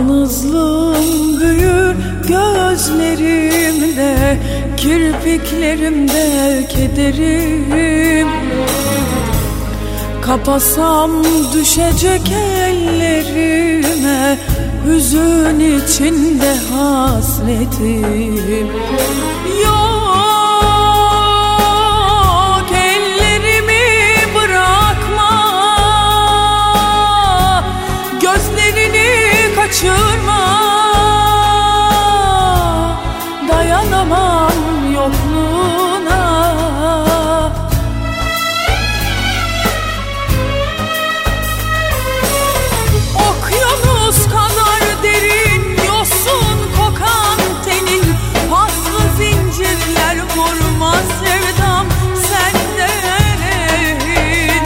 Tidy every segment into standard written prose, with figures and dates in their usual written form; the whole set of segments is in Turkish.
Yalnızlığım büyür gözlerimde, kirpiklerimde kederim. Kapasam düşecek ellerime, hüzün içinde hasretim. Yok, ellerimi bırakma, gözlerini kaçırma. Dayanamam yokluğuna. Okyanus kadar derin, yosun kokan tenin, paslı zincirler vurmaz sevdam senden.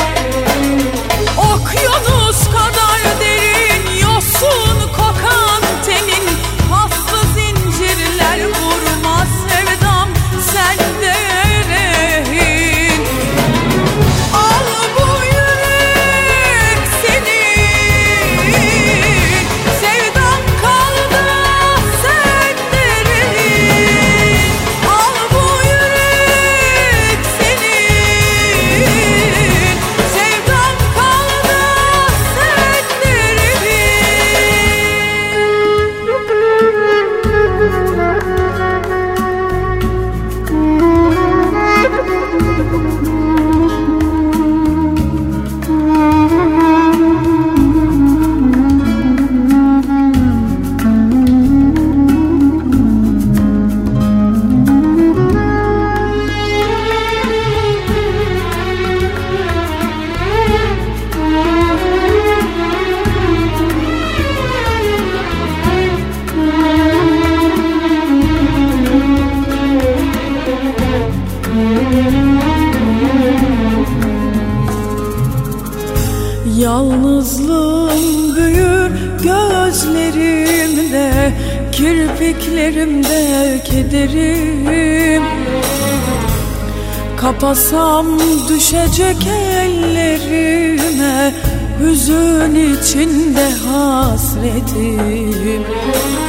Okyanus kadar derin, yosun kokan tenin, paslı zincirler vurmaz sevdam senden. Al bu yürek senin, sevdam kaldı senderin. Al bu yürek senin, sevdam kaldı Yalnızlığım büyür gözlerimde, kirpiklerimde kederim. Kapasam düşecek ellerime, hüzün içinde hasretim.